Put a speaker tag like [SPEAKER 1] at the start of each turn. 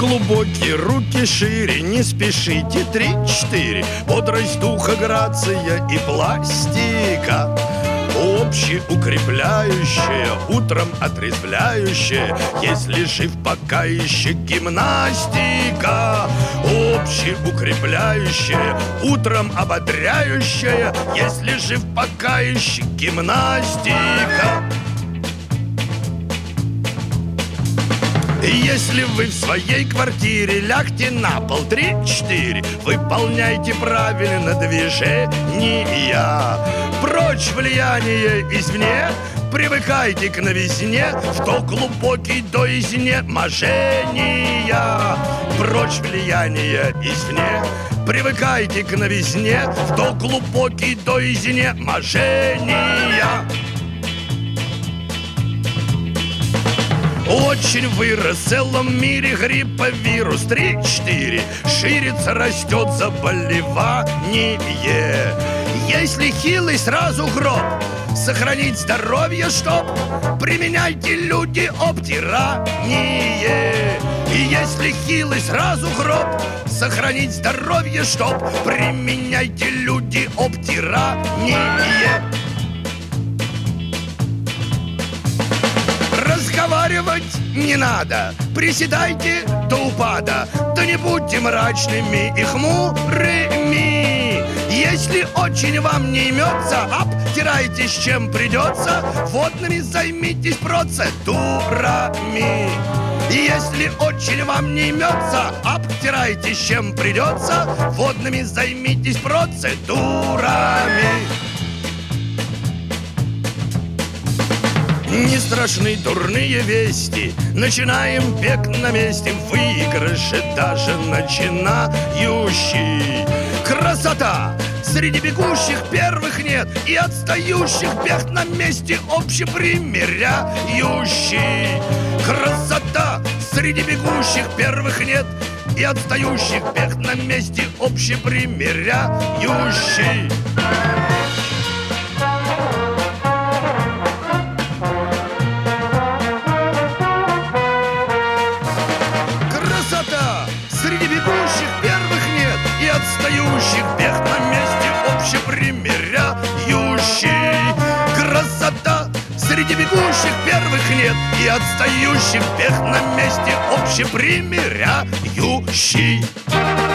[SPEAKER 1] глубокие, руки шире, не спешите, 3-4. Бодрость духа, грация и пластика. Общеукрепляющая, утром отрезвляющая, если жив пока еще гимнастика. Общеукрепляющая, утром ободряющая, если жив пока еще гимнастика. Если вы в своей квартире, лягте на пол, 3-4. Выполняйте правильно движения. Прочь влияние извне, привыкайте к новизне, в то глубокий до изнеможения. Прочь влияние извне, привыкайте к новизне, в то глубокий до изнеможения. Очень вырос в целом мире грипповирус, 3-4. Ширится, растет заболевание. Если хилый, сразу гроб. Сохранить здоровье, чтоб применяйте, люди, обтирание. И если хилый, сразу гроб. Сохранить здоровье, чтоб применяйте, люди, обтирание. Разговаривать не надо, приседайте до упада, да не будьте мрачными и хмурыми. Если очень вам не имется, обтирайтесь чем придется, водными займитесь процедурами. Если очень вам не имется, обтирайтесь чем придется, водными займитесь процедурами. Не страшны дурные вести, начинаем бег на месте, выигрыши даже начинающий. Красота! Среди бегущих первых нет, и отстающих бег на месте общепримиряющий. Красота! Среди бегущих первых нет, и отстающих бег на месте общепримиряющий. Среди бегущих первых нет, и отстающих бег на месте общепримиряющий. Красота! Среди бегущих первых нет, и отстающих бег на месте общепримиряющий.